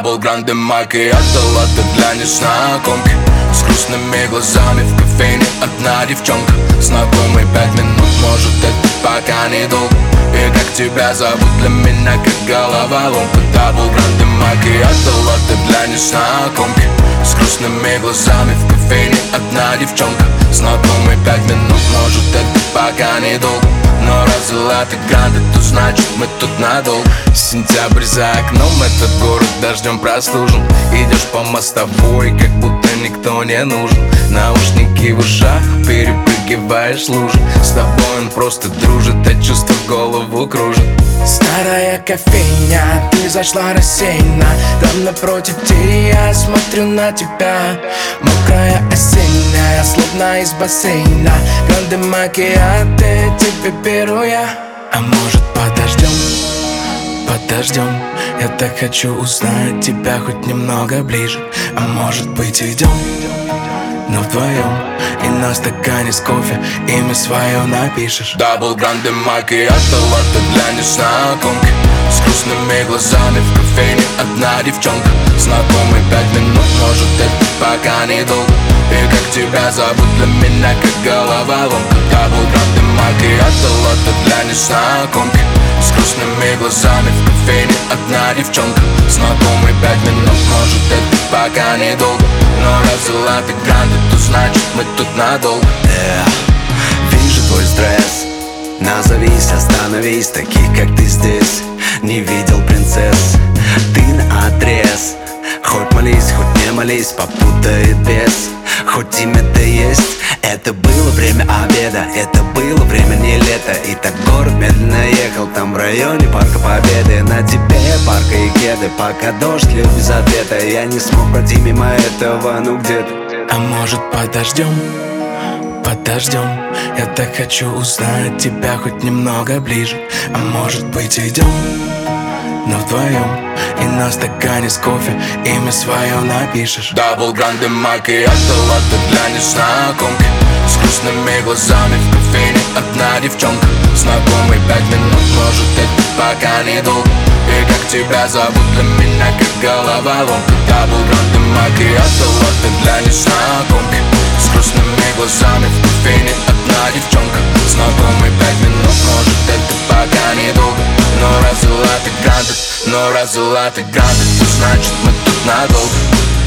Дабл гранде макиато, латте для незнакомки. С грустными глазами в кофейне одна девчонка. Знакомый 5 минут, может это пока недолго. И как тебя зовут, для меня как головоломка. Дабл гранде макиато, латте для незнакомки. С грустными глазами в кофейне одна девчонка. Знакомый 5 минут, может это пока недолго. Но раз латте гранде, то значит мы тут надолго. Сентябрь за окном, этот город дождем прослужен. Идешь по мостовой, как будто никто не нужен. Наушники в ушах, перепрыгиваешь лужи. С тобой он просто дружит, а чувство голову кружит. Старая кофейня, ты зашла рассеянно. Там напротив двери я смотрю на тебя. Мокрая осенняя, словно из бассейна. Гранде макиато, тебе беру я. А может подождем? Подождем, я так хочу узнать тебя хоть немного ближе. А может быть идем, но вдвоем. И на стакане с кофе имя свое напишешь. Дабл гранде макиато, латте для незнакомки. С грустными глазами в кофейне одна девчонка. Знакомый 5 минут, может это пока недолго. И как тебя зовут, для меня как головоломка. Дабл гранде макиато, латте для незнакомки. С грустными глазами в кофейне одна девчонка. Знакомый 5 минут, может это пока недолго. Но раз латте гранде, то значит мы тут надолго. Вижу твой стресс, назовись, остановись. Таких как ты здесь не видел принцесс. Ты наотрез, хоть молись, хоть не молись, попутает без. Хоть имя-то есть. Это было время обеда, это было время не лето. И так город медленно ехал, там в районе Парка Победы. На тебе парка и кеды, пока дождь лил без ответа. Я не смог пройти мимо этого, ну где ты? А может подождем? Подождем, я так хочу узнать тебя хоть немного ближе. А может быть идем, но вдвоем. И на стакане с кофе имя свое напишешь. Дабл гранде макиато, латте для незнакомки. С грустными глазами в кофейне одна девчонка. Знакомый 5 минут, может это пока недолго. И как тебя зовут, для меня как головоломка. Дабл гранде макиато, латте для незнакомки. С грустными глазами в кофейне одна девчонка. Знакомый 5 минут, может это пока недолго. Но раз латте гранде, то значит мы тут надолго.